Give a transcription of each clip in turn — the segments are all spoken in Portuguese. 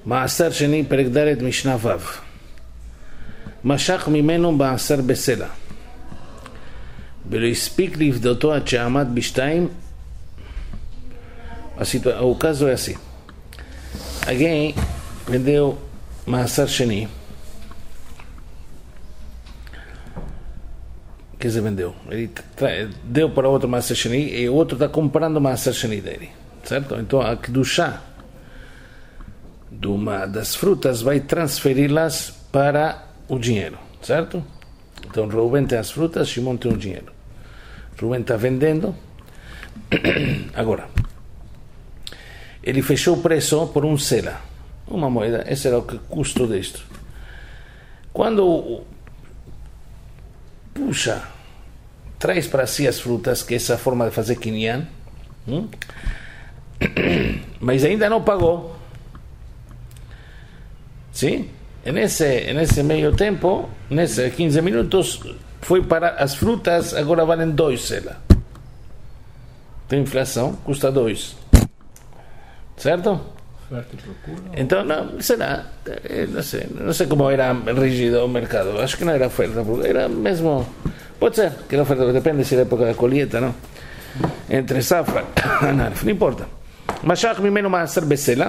מעשר שני, פרק ד' משנה ו'. משך ממנו מעשר בסלע, ולא הספיק לפדותו עד שעמד בשתיים. O caso é assim: alguém vendeu Maaser Sheni. Que se vendeu? Ele deu para outro Maaser Sheni e o outro está comprando Maaser Sheni dele, certo? Então a Kedushá de uma das frutas vai transferi-las para o dinheiro, certo? Então Reuben tem as frutas, Shimon tem o dinheiro. Reuben está vendendo. Agora ele fechou o preço por um sela, uma moeda. Esse era o custo disto. Quando puxa, traz para si as frutas, que é essa forma de fazer quinyan, mas ainda não pagou. Sim? E nesse meio tempo, nesses 15 minutos, foi para as frutas, agora valem 2 sela. Tem inflação, custa 2. Certo? Então, não, será, não sei como era rígido o mercado. Acho que não era oferta, era mesmo, pode ser que era oferta, depende se era época da colheita, não? Entre safra, não importa. Mashach mimeno maaser besela,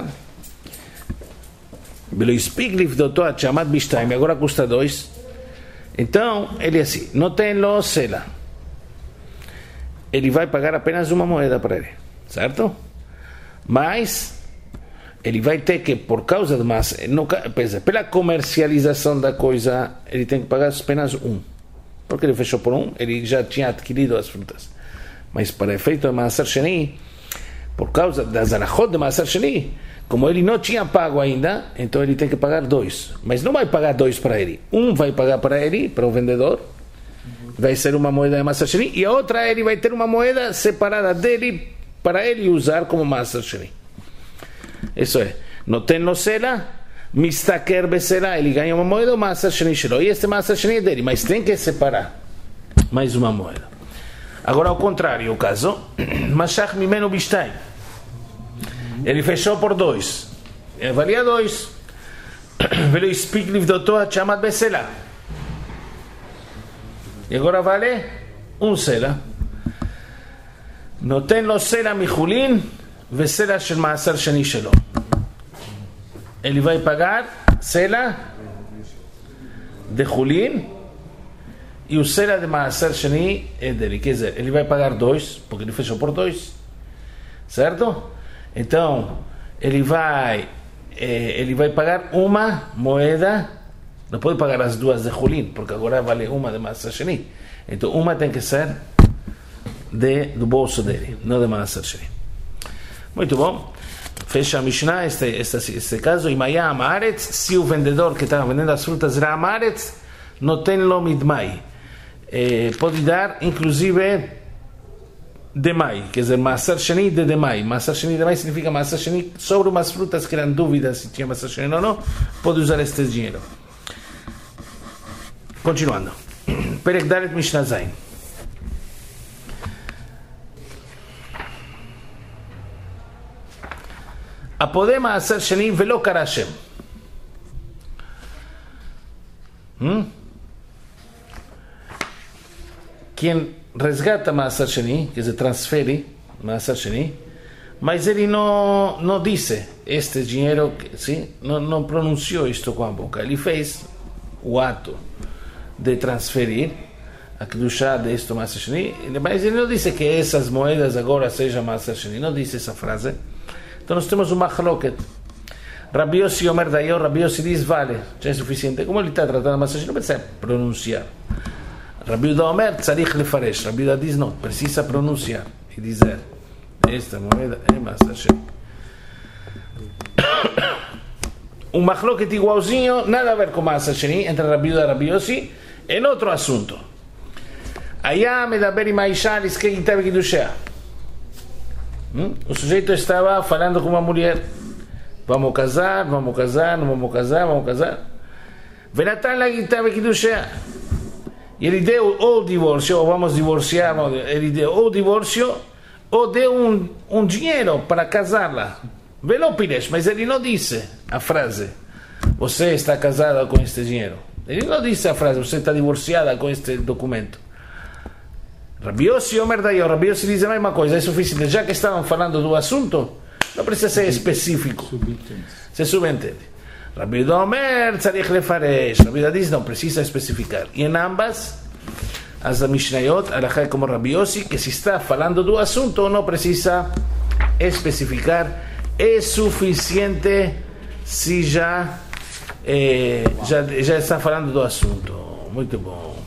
ולא הספיק לפדותו עד שעמד בשתיים, agora custa 2. Então, ele assim, não tem lo sela, ele vai pagar apenas uma moeda para ele, certo? Mas ele vai ter que, por causa de mais, pela comercialização da coisa, ele tem que pagar apenas um, porque ele fechou por um, ele já tinha adquirido as frutas. Mas para efeito de Maaser Sheni, por causa das alachot de Maaser Sheni, como ele não tinha pago ainda, então ele tem que pagar 2. Mas não vai pagar 2 para ele. Um vai pagar para ele, para o vendedor, vai ser uma moeda de Maaser Sheni, e a outra ele vai ter uma moeda separada dele para ele usar como Maaser Sheni. Isso é, não tem no sela, mistaker besela, ele ganha uma moeda, o Maaser Sheni shelo, e este Maaser Sheni é dele, mas tem que separar mais uma moeda. Agora ao contrário, o caso, Mashach mimeno bishtayim, ele fechou por 2, valia 2, ולא הספיק לפדותו עד שעמד בסלע, e agora vale 1 sela. נותן לו סלע מחולין וסלע של מעשר שני שלו. Ele vai pagar sela de חולין e o sela de מעשר שני é dele. Quer dizer, ele vai pagar 2, porque ele fechou por 2, certo? Então ele vai pagar uma moeda, não pode pagar as duas de חולין, porque agora vale uma de מעשר שני. Então uma tem que ser do bolso dele, não de Maaser Sheni. Muito bom. Fecha a Mishnah este caso. Imaya Amaretz, se o vendedor que estava vendendo as frutas era Amaretz, não tem lo midmai, pode dar inclusive demai, quer dizer Maaser Sheni de demai. Maaser Sheni de demai significa Maaser Sheni sobre umas frutas que eram dúvidas se tinha Maaser Sheni ou não, pode usar este dinheiro. Continuando, Perek Dalet Mishnah Zayin. הפודה מעשר שני ולא קרא שם. Quem resgata מעשר שני, que se transfere מעשר שני, mas ele não disse este dinheiro, sim? Não pronunciou isto com a boca. Ele fez o ato de transferir a Kedushá deste מעשר שני, mas ele não disse que essas moedas agora sejam מעשר שני, não disse essa frase. Então nós temos uma machloket. Rabbi Yossi Omer Dayo, Rabbi Yossi diz, vale, já é suficiente. Como ele está tratando a Maaser Sheni, não precisa pronunciar. Rabbi Yehuda Omer, tzarich lefaresh. Rabbi Yehuda diz, não, precisa pronunciar e dizer, esta moeda é Maaser Sheni. Machloket igualzinho, nada a ver com Maaser Sheni, entre Rabbi Yehuda e Rabbi Yossi, em outro assunto. Aya medaber im haisha liskei gita bekidushea. O sujeito estava falando com uma mulher, vamos casar, vamos casar, não vamos casar, vamos casar. ונתן לה גיטה בקידושיה. Ele deu ou divórcio, ou vamos divorciar, ele deu ou divórcio, ou deu um dinheiro para casá-la. Velo Piresh, mas ele não disse a frase, você está casada com este dinheiro. Ele não disse a frase, você está divorciada com este documento. Rabbi Yossi Omer Dayo, Rabbi Yossi diz a mesma coisa, é suficiente, já que estavam falando do assunto, não precisa ser específico, se subentende. Rabbi Yehuda Omer, tzarich lefaresh, Rabbi Yehuda diz, não precisa especificar. E em ambas, as da Mishnayot, alachá como Rabbi Yossi, que se está falando do assunto, não precisa especificar, é suficiente se já está falando do assunto. Muito bom.